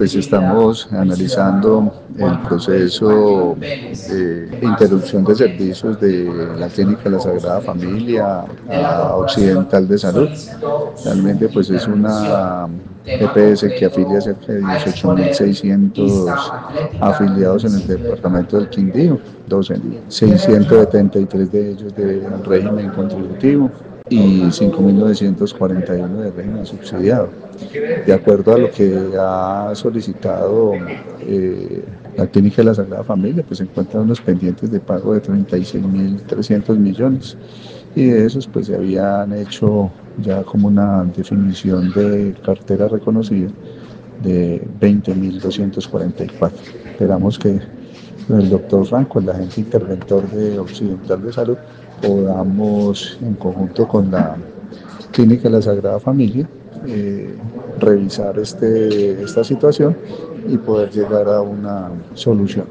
Pues estamos analizando el proceso de interrupción de servicios de la Clínica de la Sagrada Familia a Occidental de Salud. Realmente pues es una EPS que afilia a cerca de 18.600 afiliados en el departamento del Quindío, 673 de ellos de régimen contributivo y 5.941 de régimen subsidiado. De acuerdo a lo que ha solicitado la Clínica de la Sagrada Familia, pues se encuentran unos pendientes de pago de 36.300 millones y de esos pues se habían hecho ya como una definición de cartera reconocida de 20.244. Esperamos que con el doctor Franco, el agente interventor de Occidental de Salud, podamos en conjunto con la Clínica de la Sagrada Familia revisar esta situación y poder llegar a una solución.